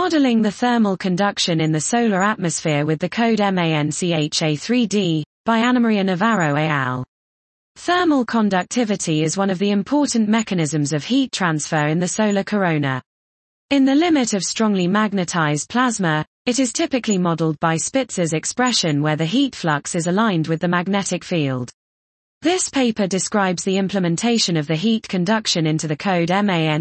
Modeling the thermal conduction in the solar atmosphere with the code MANCHA3D, by Ana Maria Navarro et al. Thermal conductivity is one of the important mechanisms of heat transfer in the solar corona. In the limit of strongly magnetized plasma, it is typically modeled by Spitzer's expression where the heat flux is aligned with the magnetic field. This paper describes the implementation of the heat conduction into the code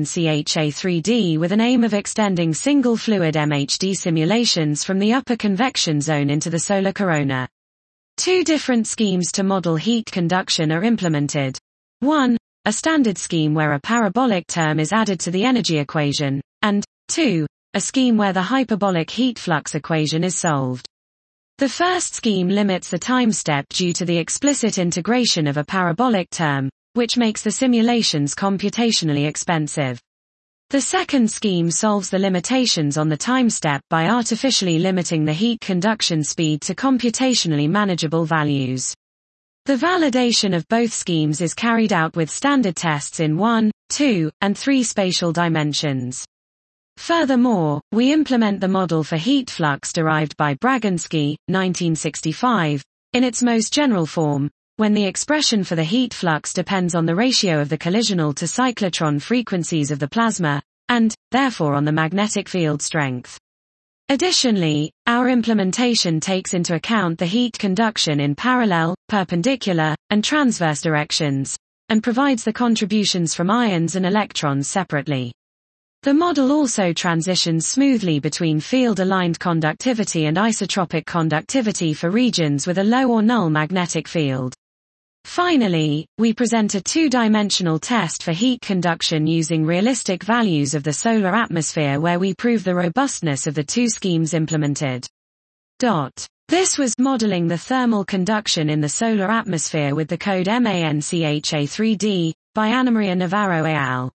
MANCHA3D with an aim of extending single-fluid MHD simulations from the upper convection zone into the solar corona. Two different schemes to model heat conduction are implemented. 1. A standard scheme where a parabolic term is added to the energy equation, and 2. A scheme where the hyperbolic heat flux equation is solved. The first scheme limits the time step due to the explicit integration of a parabolic term, which makes the simulations computationally expensive. The second scheme solves the limitations on the time step by artificially limiting the heat conduction speed to computationally manageable values. The validation of both schemes is carried out with standard tests in 1, 2, and 3 spatial dimensions. Furthermore, we implement the model for heat flux derived by Braganski, 1965, in its most general form, when the expression for the heat flux depends on the ratio of the collisional to cyclotron frequencies of the plasma, and, therefore on the magnetic field strength. Additionally, our implementation takes into account the heat conduction in parallel, perpendicular, and transverse directions, and provides the contributions from ions and electrons separately. The model also transitions smoothly between field-aligned conductivity and isotropic conductivity for regions with a low or null magnetic field. Finally, we present a two-dimensional test for heat conduction using realistic values of the solar atmosphere where we prove the robustness of the two schemes implemented. This was modeling the thermal conduction in the solar atmosphere with the code MANCHA3D, by Ana Maria Navarro et al.